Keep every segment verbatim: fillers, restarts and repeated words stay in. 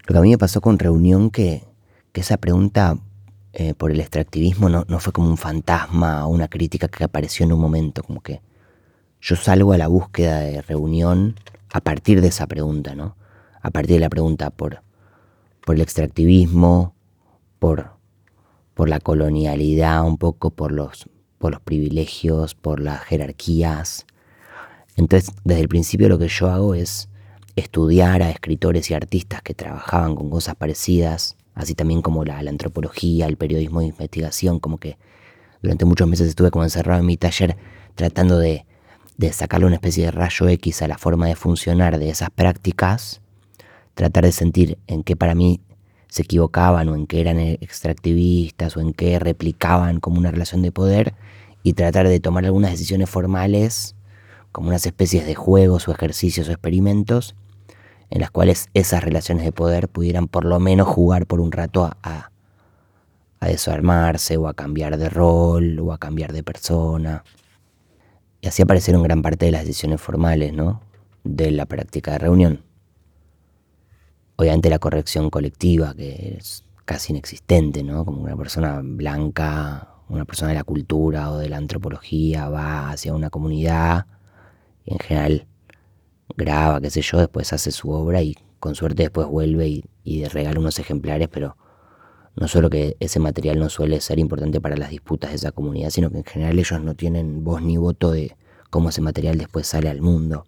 Lo que a mí me pasó con Reunión, que, que esa pregunta eh, por el extractivismo no, no fue como un fantasma o una crítica que apareció en un momento, como que yo salgo a la búsqueda de Reunión a partir de esa pregunta, ¿no? A partir de la pregunta por, por el extractivismo, por, por la colonialidad, un poco por los, por los privilegios, por las jerarquías. Entonces, desde el principio lo que yo hago es estudiar a escritores y artistas que trabajaban con cosas parecidas, así también como la, la antropología, el periodismo de investigación, como que durante muchos meses estuve como encerrado en mi taller tratando de, de sacarle una especie de rayo X a la forma de funcionar de esas prácticas, tratar de sentir en qué para mí se equivocaban o en qué eran extractivistas o en qué replicaban como una relación de poder y tratar de tomar algunas decisiones formales como unas especies de juegos o ejercicios o experimentos en las cuales esas relaciones de poder pudieran por lo menos jugar por un rato a, a, a desarmarse o a cambiar de rol o a cambiar de persona. Y así aparecieron gran parte de las decisiones formales, ¿no?, de la práctica de Reunión. Obviamente la corrección colectiva, que es casi inexistente, ¿no? Como una persona blanca, una persona de la cultura o de la antropología va hacia una comunidad y en general graba, qué sé yo, después hace su obra y con suerte después vuelve y, y regala unos ejemplares, pero no solo que ese material no suele ser importante para las disputas de esa comunidad, sino que en general ellos no tienen voz ni voto de cómo ese material después sale al mundo.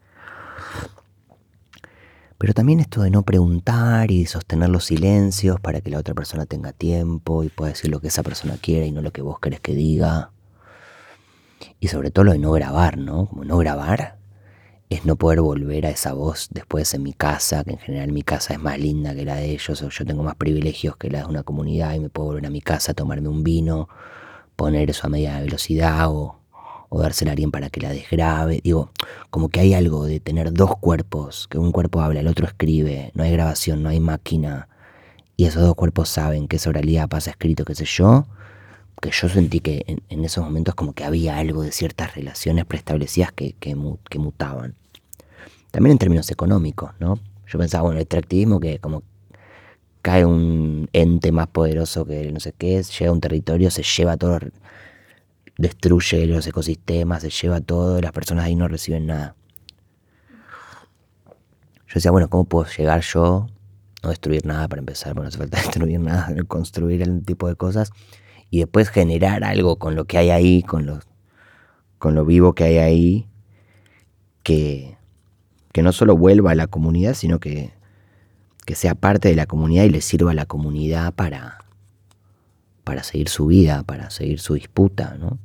Pero también esto de no preguntar y sostener los silencios para que la otra persona tenga tiempo y pueda decir lo que esa persona quiere y no lo que vos querés que diga. Y sobre todo lo de no grabar, ¿no? Como no grabar es no poder volver a esa voz después en mi casa, que en general mi casa es más linda que la de ellos, o yo tengo más privilegios que la de una comunidad y me puedo volver a mi casa, tomarme un vino, poner eso a media velocidad o, o dársela a alguien para que la desgrabe. Digo, como que hay algo de tener dos cuerpos, que un cuerpo habla, el otro escribe, no hay grabación, no hay máquina, y esos dos cuerpos saben que esa oralidad pasa escrito, qué sé yo, que yo sentí que en, en esos momentos como que había algo de ciertas relaciones preestablecidas que, que, que mutaban. También en términos económicos, ¿no? Yo pensaba, bueno, el extractivismo que como cae un ente más poderoso que no sé qué, llega a un territorio, se lleva todo, destruye los ecosistemas, se lleva todo, y las personas ahí no reciben nada. Yo decía, bueno, ¿cómo puedo llegar yo? No destruir nada para empezar, bueno, no hace falta destruir nada, construir el tipo de cosas y después generar algo con lo que hay ahí, con lo, con lo vivo que hay ahí, que, que no solo vuelva a la comunidad, sino que, que sea parte de la comunidad y le sirva a la comunidad para, para seguir su vida, para seguir su disputa, ¿no?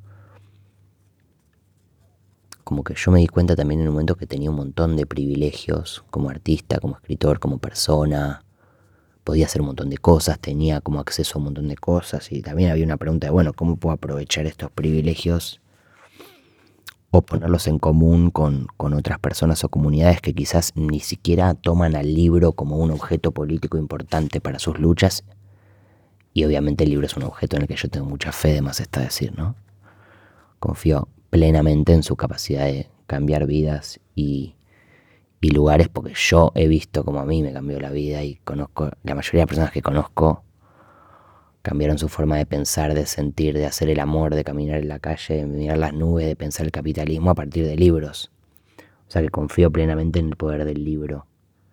Como que yo me di cuenta también en un momento que tenía un montón de privilegios como artista, como escritor, como persona. Podía hacer un montón de cosas, tenía como acceso a un montón de cosas y también había una pregunta de, bueno, ¿cómo puedo aprovechar estos privilegios o ponerlos en común con, con otras personas o comunidades que quizás ni siquiera toman al libro como un objeto político importante para sus luchas? Y obviamente el libro es un objeto en el que yo tengo mucha fe, de más está decir, ¿no? Confío plenamente en su capacidad de cambiar vidas y, y lugares, porque yo he visto como a mí me cambió la vida y conozco, la mayoría de las personas que conozco cambiaron su forma de pensar, de sentir, de hacer el amor, de caminar en la calle, de mirar las nubes, de pensar el capitalismo a partir de libros. O sea que confío plenamente en el poder del libro.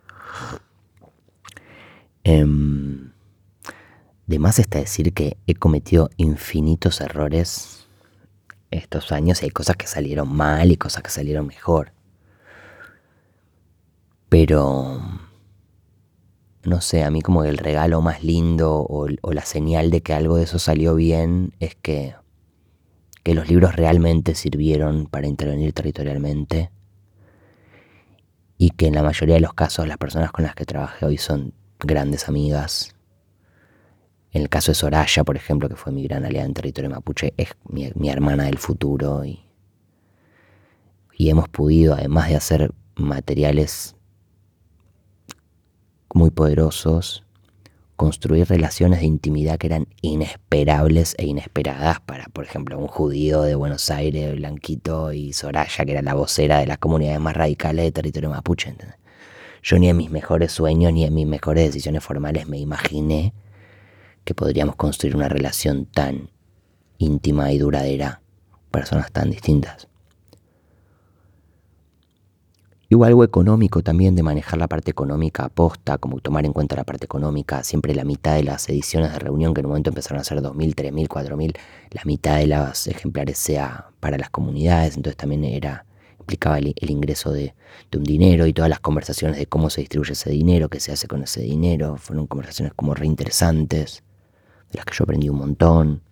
Eh, de más está decir que he cometido infinitos errores estos años y hay cosas que salieron mal y cosas que salieron mejor. Pero no sé, a mí como que el regalo más lindo o, o la señal de que algo de eso salió bien es que, que los libros realmente sirvieron para intervenir territorialmente y que en la mayoría de los casos las personas con las que trabajé hoy son grandes amigas. En el caso de Soraya, por ejemplo, que fue mi gran aliada en territorio mapuche, es mi, mi hermana del futuro y, y hemos podido, además de hacer materiales muy poderosos, construir relaciones de intimidad que eran inesperables e inesperadas para, por ejemplo, un judío de Buenos Aires, blanquito, y Soraya, que era la vocera de las comunidades más radicales de territorio mapuche, ¿entendés? yo ni en mis mejores sueños ni en mis mejores decisiones formales me imaginé que podríamos construir una relación tan íntima y duradera, personas tan distintas. Y hubo algo económico también, de manejar la parte económica aposta, como tomar en cuenta la parte económica. Siempre la mitad de las ediciones de reunión, que en un momento empezaron a ser dos mil, tres mil, cuatro mil, la mitad de los ejemplares sea para las comunidades. Entonces también era, implicaba el, el ingreso de, de un dinero, y todas las conversaciones de cómo se distribuye ese dinero, qué se hace con ese dinero. Fueron conversaciones como re interesantes, de las que yo aprendí un montón.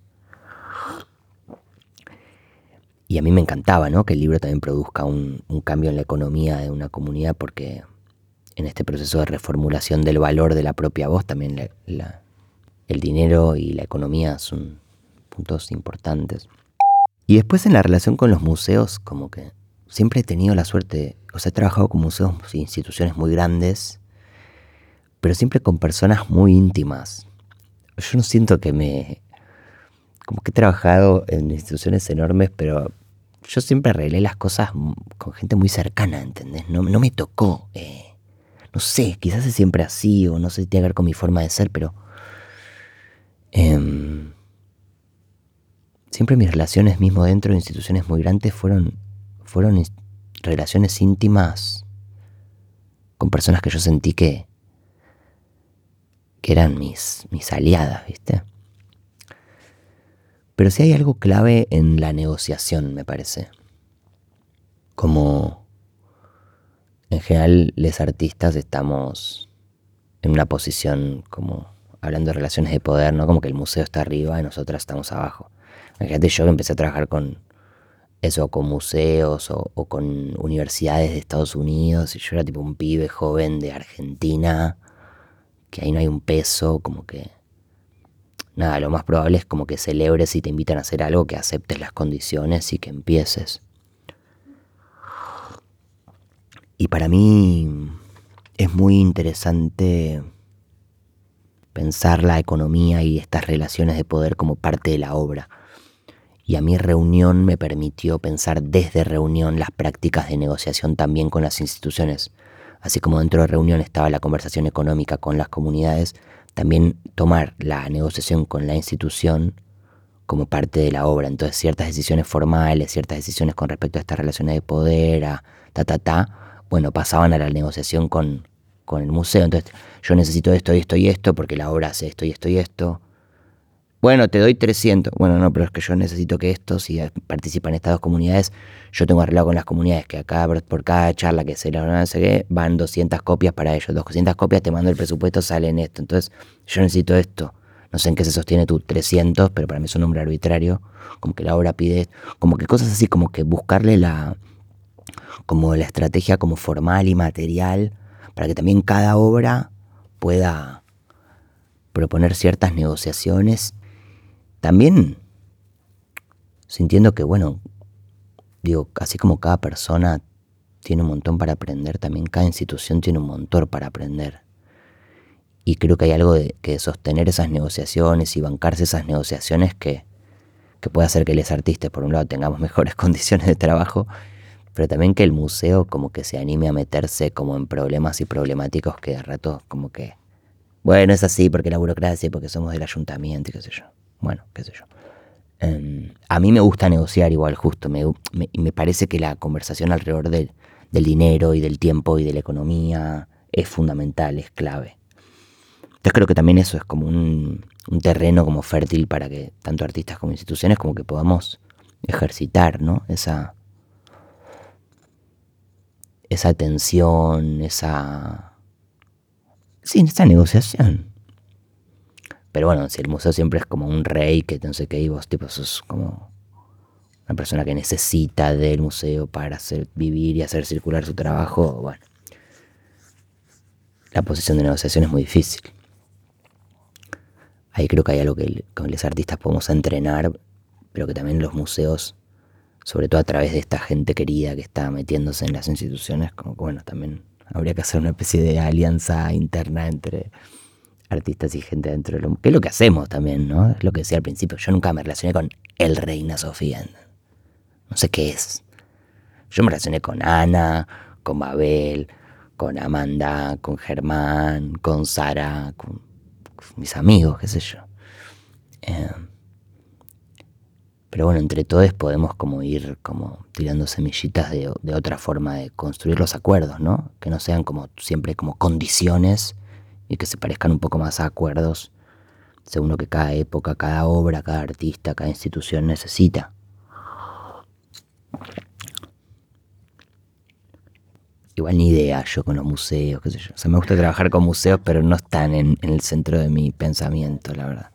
Y a mí me encantaba, ¿no?, que el libro también produzca un, un cambio en la economía de una comunidad, porque en este proceso de reformulación del valor de la propia voz también la, la, el dinero y la economía son puntos importantes. Y después, en la relación con los museos, como que siempre he tenido la suerte, o sea, he trabajado con museos e instituciones muy grandes, pero siempre con personas muy íntimas. Yo no siento que me... Como que he trabajado en instituciones enormes, pero yo siempre arreglé las cosas con gente muy cercana, ¿entendés? No, no me tocó, eh, no sé, quizás es siempre así, o no sé si tiene que ver con mi forma de ser, pero eh, siempre mis relaciones, mismo dentro de instituciones muy grandes, fueron, fueron relaciones íntimas con personas que yo sentí que, que eran mis, mis aliadas, ¿viste? Pero sí hay algo clave en la negociación, me parece. Como en general los artistas estamos en una posición, como hablando de relaciones de poder, ¿no? Como que el museo está arriba y nosotras estamos abajo. Imagínate, yo que empecé a trabajar con eso, con museos o, o con universidades de Estados Unidos, y yo era tipo un pibe joven de Argentina, que ahí no hay un peso, como que... Nada, lo más probable es como que celebres si te invitan a hacer algo, que aceptes las condiciones y que empieces. Y para mí es muy interesante pensar la economía y estas relaciones de poder como parte de la obra. Y a mí Reunión me permitió pensar desde Reunión las prácticas de negociación también con las instituciones. Así como dentro de Reunión estaba la conversación económica con las comunidades, también tomar la negociación con la institución como parte de la obra. Entonces ciertas decisiones formales, ciertas decisiones con respecto a estas relaciones de poder, a ta, ta, ta, bueno, pasaban a la negociación con, con el museo. Entonces, yo necesito esto y esto y esto porque la obra hace esto y esto y esto. Bueno, te doy trescientos. Bueno, no, pero es que yo necesito que esto, si participan estas dos comunidades, yo tengo arreglado con las comunidades que acá por cada charla que se la no sé qué, van doscientas copias para ellos. doscientas copias, te mando el presupuesto, sale en esto. Entonces, yo necesito esto. No sé en qué se sostiene tu trescientos, pero para mí es un número arbitrario. Como que la obra pide, como que cosas así, como que buscarle la, como la estrategia como formal y material, para que también cada obra pueda proponer ciertas negociaciones. También sintiendo que, bueno, digo, así como cada persona tiene un montón para aprender, también cada institución tiene un montón para aprender. Y creo que hay algo de que sostener esas negociaciones y bancarse esas negociaciones que, que puede hacer que los artistas, por un lado, tengamos mejores condiciones de trabajo, pero también que el museo como que se anime a meterse como en problemas y problemáticos que de rato como que, bueno, es así porque la burocracia, porque somos del ayuntamiento y qué sé yo. Bueno, qué sé yo. Um, a mí me gusta negociar igual, justo. Me, me, me parece que la conversación alrededor del, del dinero y del tiempo y de la economía es fundamental, es clave. Entonces creo que también eso es como un, un terreno como fértil para que tanto artistas como instituciones como que podamos ejercitar, ¿no? Esa, esa tensión, esa... Sí, esa negociación. Pero bueno, si el museo siempre es como un rey que no sé qué, y vos tipo sos como una persona que necesita del museo para hacer vivir y hacer circular su trabajo, bueno, la posición de negociación es muy difícil. Ahí creo que hay algo que con los artistas podemos entrenar, pero que también los museos, sobre todo a través de esta gente querida que está metiéndose en las instituciones, como que bueno, también habría que hacer una especie de alianza interna entre artistas y gente dentro de lo... que es lo que hacemos también, ¿no? Es lo que decía al principio. Yo nunca me relacioné con el Reina Sofía. No sé qué es. Yo me relacioné con Ana, con Babel, con Amanda, con Germán, con Sara, con, con mis amigos, qué sé yo. Eh, pero bueno, entre todos podemos como ir como tirando semillitas de, de otra forma de construir los acuerdos, ¿no? Que no sean como siempre como condiciones y que se parezcan un poco más a acuerdos según lo que cada época, cada obra, cada artista, cada institución necesita. Igual ni idea yo con los museos, qué sé yo. O sea, me gusta trabajar con museos, pero no están en, en el centro de mi pensamiento, la verdad.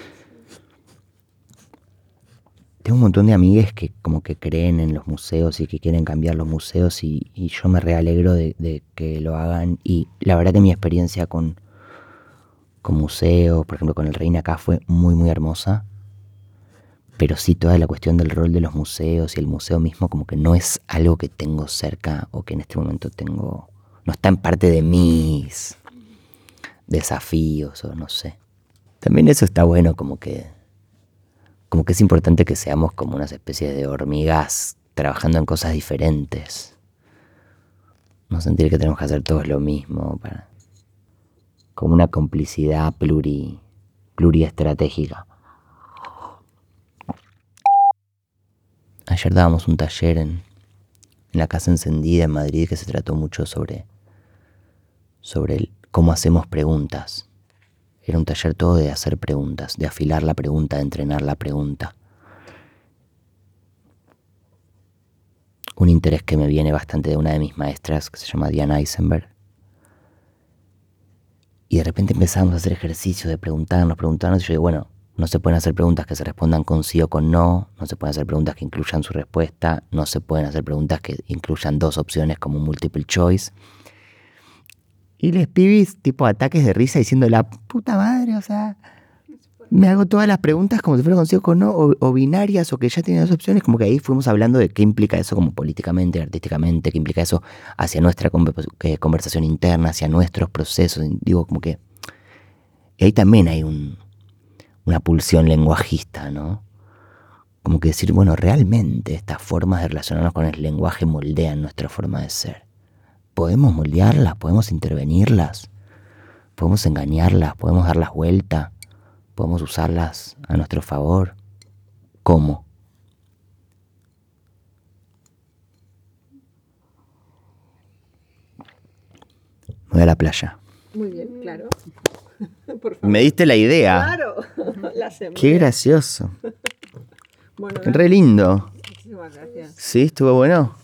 Tengo un montón de amigues que como que creen en los museos y que quieren cambiar los museos y, y yo me realegro de, de que lo hagan. Y la verdad que mi experiencia con, con museos, por ejemplo con el Reina acá, fue muy muy hermosa. Pero sí, toda la cuestión del rol de los museos y el museo mismo como que no es algo que tengo cerca o que en este momento tengo... No está en parte de mis desafíos o no sé. También eso está bueno, como que... Como que es importante que seamos como unas especies de hormigas trabajando en cosas diferentes. No sentir que tenemos que hacer todos lo mismo. Para... Como una complicidad pluri, pluriestratégica. Ayer dábamos un taller en, en la Casa Encendida en Madrid que se trató mucho sobre, sobre el, cómo hacemos preguntas. Era un taller todo de hacer preguntas, de afilar la pregunta, de entrenar la pregunta. Un interés que me viene bastante de una de mis maestras que se llama Diana Eisenberg. Y de repente empezamos a hacer ejercicios de preguntarnos, preguntarnos y yo digo, bueno, no se pueden hacer preguntas que se respondan con sí o con no, no se pueden hacer preguntas que incluyan su respuesta, no se pueden hacer preguntas que incluyan dos opciones como un multiple choice. Y les pibis tipo ataques de risa diciendo la puta madre, o sea, me hago todas las preguntas como si fuera con sí o con no, o, o binarias, o que ya tienen dos opciones, como que ahí fuimos hablando de qué implica eso como políticamente, artísticamente, qué implica eso hacia nuestra conversación interna, hacia nuestros procesos, digo, como que... Y ahí también hay un... una pulsión lenguajista, ¿no? Como que decir, bueno, realmente estas formas de relacionarnos con el lenguaje moldean nuestra forma de ser. ¿Podemos moldearlas? ¿Podemos intervenirlas? ¿Podemos engañarlas? ¿Podemos darlas vuelta? ¿Podemos usarlas a nuestro favor? ¿Cómo? Me voy a la playa. Muy bien, claro. Por favor. Me diste la idea. Claro, la semilla. Qué gracioso. Bueno, re lindo. Muchísimas gracias. Sí, estuvo bueno.